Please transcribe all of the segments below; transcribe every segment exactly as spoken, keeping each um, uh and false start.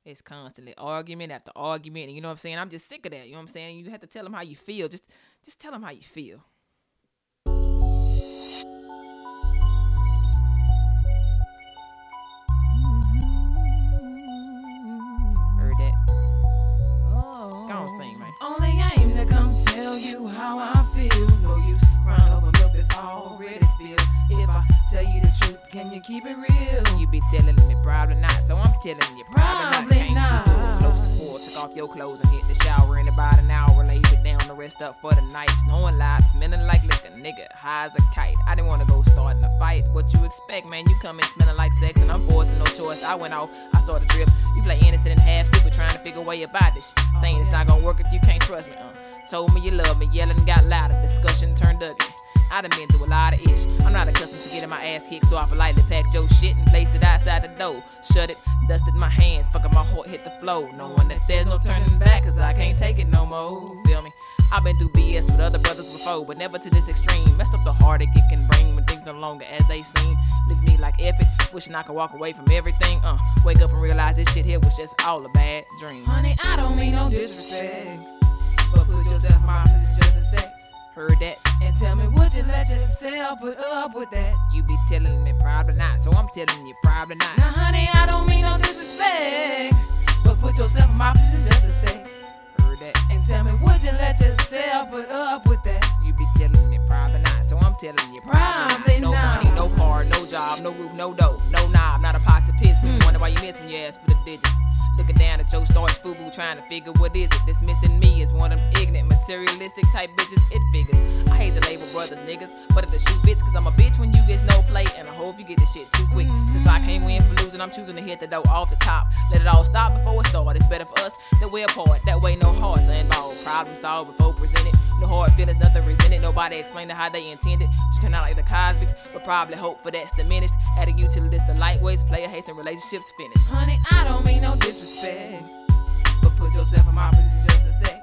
It's constantly argument after argument, and you know what I'm saying? I'm just sick of that, you know what I'm saying? You have to tell them how you feel. Just just tell them how you feel. Heard that? Oh. Go on, sing, man. Only aim to come tell you how I feel. No use crying over milk that's already spilled. If I tell you the truth, can you keep it real? You be telling me probably not, so I'm telling you probably, Probably not. Came not. through the door, close to four, took off your clothes and hit the shower in about an hour. Laid it down, the rest up for the night. Snowing loud, smelling like liquor, nigga, high as a kite. I didn't want to go starting a fight. What you expect, man? You come in smelling like sex, and I'm forced to no choice. I went off, I started drip. You play innocent and half stupid, trying to figure a way about this shit. Saying it's not gonna work if you can't trust me. Uh. Told me you love me, yelling got louder. Discussion turned ugly. I done been through a lot of ish. I'm not accustomed to getting my ass kicked, so I politely packed your shit and placed it outside the door. Shut it, dusted my hands, fucking my heart hit the floor. Knowing that there's no turning back, cause I can't take it no more. Feel me? I've been through B S with other brothers before, but never to this extreme. Messed up the heartache it can bring when things no longer as they seem. Leave me like epic, wishing I could walk away from everything. Uh, wake up and realize this shit here was just all a bad dream. Honey, I don't mean no disrespect, but put yourself in my position just a sec. Heard that? And tell me, would you let yourself put up with that? You be telling me probably not, so I'm telling you probably not. Now, honey, I don't mean no disrespect, but put yourself in my position just a sec. Heard that? And tell me, would you let yourself put up with that? You be telling me probably not, so I'm telling you probably, Probably not. No not. money, no car, no job, no roof, no dough, no knob, not a pot to piss me. Mm. Wonder why you miss when you ask for the digits. Looking down at your starch FUBU, trying to figure what is it. Dismissing me as one of them ignorant, materialistic type bitches. It figures. I hate to label brothers niggas, but if the shoe fits, cause I'm a bitch when you get no play, and I hope you get this shit too quick. Mm-hmm. Since I can't win for losing, I'm choosing to hit the dough off the top. Let it all stop before it start. It's better for us that we're apart. That way, no hearts are involved. Problem solved before presented. No hard feelings, nothing resented. Nobody explained how they intended to turn out like the Cosbys, but probably hope for that's diminished. Adding you to the list of lightweights, player hates, and relationships finished. Honey, I don't mean no disrespect, but put yourself in my position just a sec.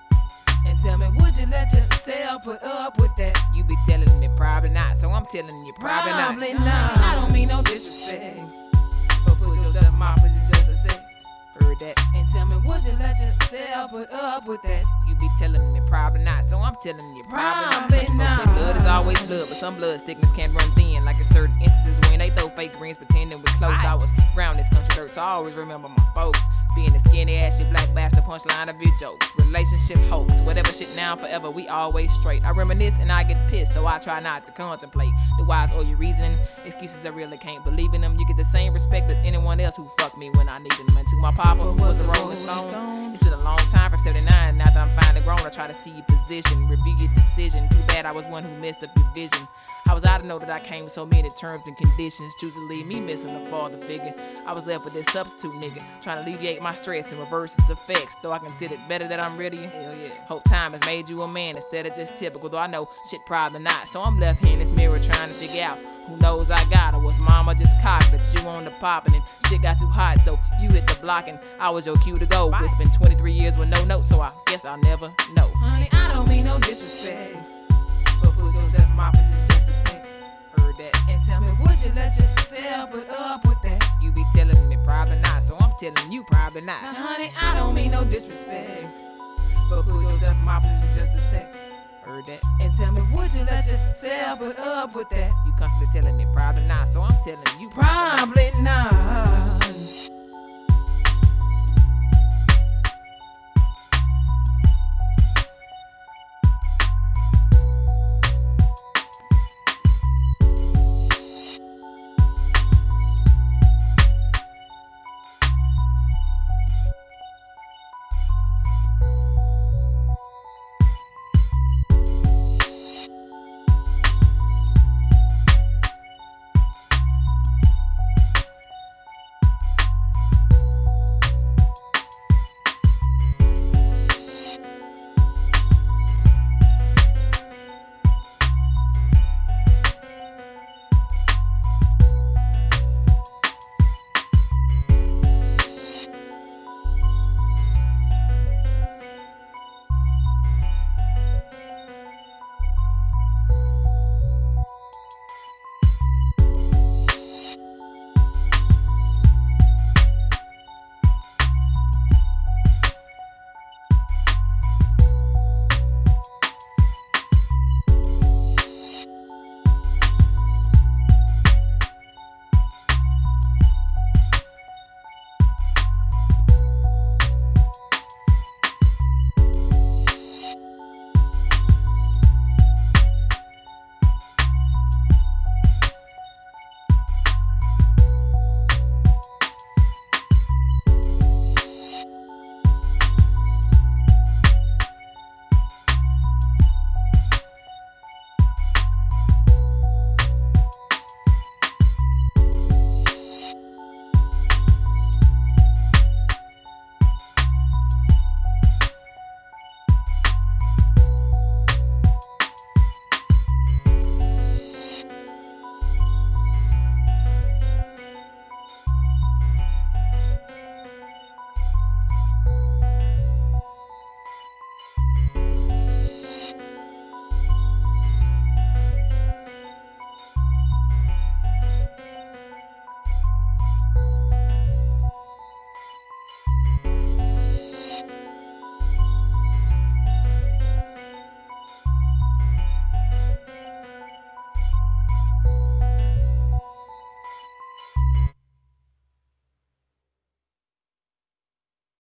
And tell me, would you let yourself put up with that? You be telling me probably not, so I'm telling you probably, Probably not. not. I don't mean no disrespect, but put yourself in my position just a sec. Heard that? And tell me, would you let yourself put up with that? You be telling me probably not, so I'm telling you probably, Probably not. not. Folks say blood is always blood, but some blood thickness can run thin. Like in certain instances when they throw fake greens pretending we're close. I was round this country dirt, so I always remember my folks. Being the skinny ass shit black bastard punchline of your jokes. Relationship hoax, whatever shit now forever, we always straight. I reminisce and I get pissed, so I try not to contemplate the whys or your reasoning. Excuses I really can't believe in them. You get the same respect as anyone else who fucked me when I needed them. And to my papa who was a Rolling Stone, it's been a long time from seventy-nine. Now that I'm finally grown, I try to see your position, review your decision. Too bad I was one who messed up your vision. I was out to know that I came with so many terms and conditions. Choose to leave me missing a father figure. I was left with this substitute nigga, trying to alleviate my stress and reverse its effects. Though I consider it better that I'm ready. Hell yeah. Hope time has made you a man instead of just typical. Though I know shit probably not. So I'm left here in this mirror trying to figure out who knows I got her. Was mama just cocked that you on the poppin' and shit got too hot, so you hit the block and I was your cue to go. It's been twenty-three years with no notes, so I guess I'll never know. Honey, I don't mean no disrespect, but put yourself in my position just a sec. Heard that? And tell me, would you let yourself put up with that? You be telling me probably not, so I'm telling you probably not. Now, honey, I don't mean no disrespect, but put yourself in my position just a sec. Heard that? And tell me, would you let yourself put up with that? You constantly telling me probably not, so I'm telling you probably not. Probably not.